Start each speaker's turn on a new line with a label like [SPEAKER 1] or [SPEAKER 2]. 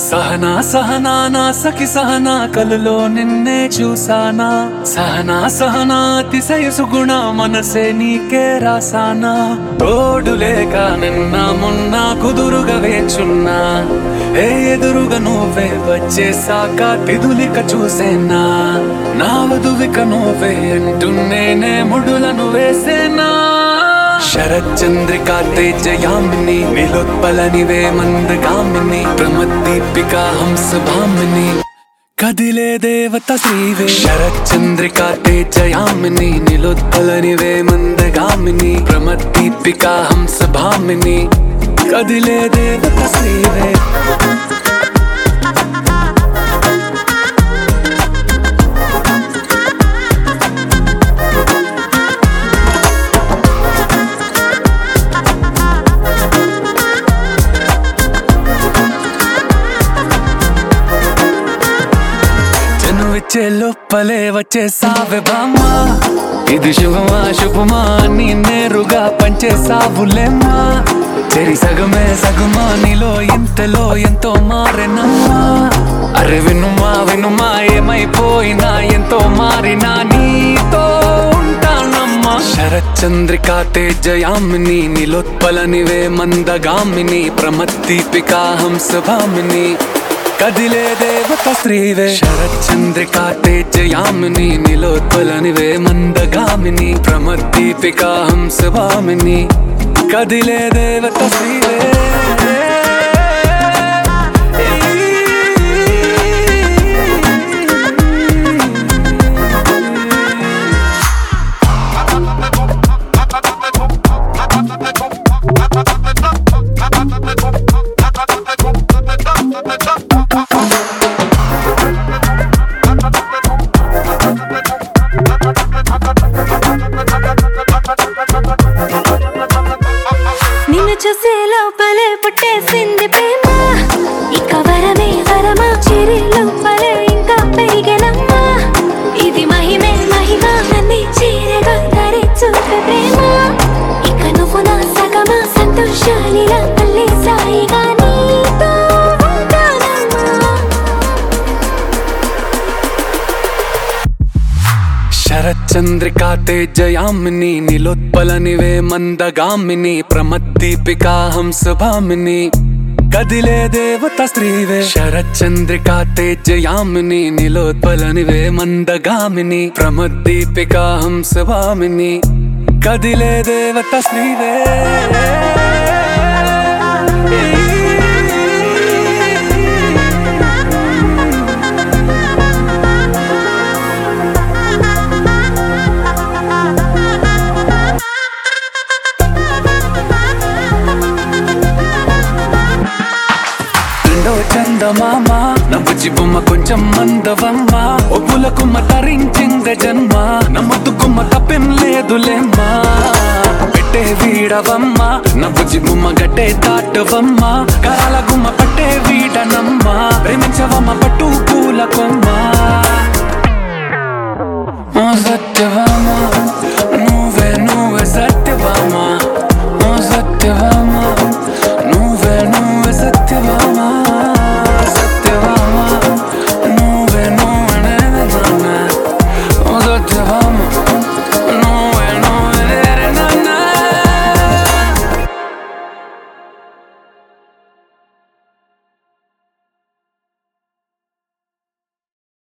[SPEAKER 1] సహనా సహనా నా సఖి సహనా కలలో నిన్నే చూసానా సహనా సహనా అతిశయసు గుణ మనసే నీకే రాసానా తోడు లేక నిన్న మొన్న కుదురుగా వేచున్నా ఏ ఎదురుగా నువ్వే వచ్చేసాక తిదులిక చూసేనా నా వధువిక నువ్వే అంటున్నేనే ముడులను వేసేనా శరచంద్రికా తేజయామిని నిలోత్పలనివే మందగామిని ప్రమద్దీపికా హంసభామిని కదిలే దేవత శ్రీవే శరచంద్రికా తేజయామిని నిలోత్పలనివే మందగామిని ప్రమద్దీపికా హంసభామిని కదిలే దేవత శ్రీవే వచ్చే లోపలే వచ్చేసావే బామ్మా ఇది శుభమా శుభమా నీ నేరుగా పంచేసావులేమ్మా చెరి సగమే సగమా నీలో ఇంతలో ఎంతో మారెనమ్మా అరే వినుమా వినుమా ఏమైపోయినా ఎంతో మారినా నీతో ఉంటానమ్మా శరచంద్రికా తేజయామిని నిలోత్పలనివే మందగామిని ప్రమద్దీపికా హంసభామిని కదిలే దేవత శ్రీవే శరచంద్రికా తేజయామిని నిలోత్పలనివే మందగామిని ప్రమద్దీపికా హంసభామిని కదిలే దేవత శ్రీవే
[SPEAKER 2] నిన్ను చూసే లోపలే పుట్టేసింది ప్రేమ ఇక వరమే వరమా చిరి లోపలే ఇంకా పెరిగెనమ్మా ఇది మహిమే మహిమ నన్ను చీరగా ధరి చూపే ప్రేమ ఇక నువ్వు నా సగమా సంతోషాలిలా మళ్ళీ సాయిగా నీతో ఉంటానమ్మా
[SPEAKER 1] శరచంద్రికా తేజయామిని నిలోత్పలనివే మందగామిని ప్రమద్దీపికా హంసభామిని కదిలే దేవత శ్రీవే శరచంద్రికా తేజయామిని నిలోత్పలనివే మందగామిని ప్రమద్దీపికా హంసభామిని కదిలే దేవత శ్రీవే చందమామ నవ్వుచి బొమ్మ కొంచెం మందవమ్మ ఒప్పులకుమ్మ తరించిందే జన్మ నమ్మతుకుమ్మ తప్పేం లేదులేమ్మా పెట్టే వీడవమ్మ నవ్వుచి బొమ్మ గట్టే దాటవమ్మ కరాల గుమ్మ పట్టే వీడనమ్మ ప్రేమించవమ్మ పట్టు పూల కొమ్మ సత్యవామ నువ్వే నువ్వే సత్యవామ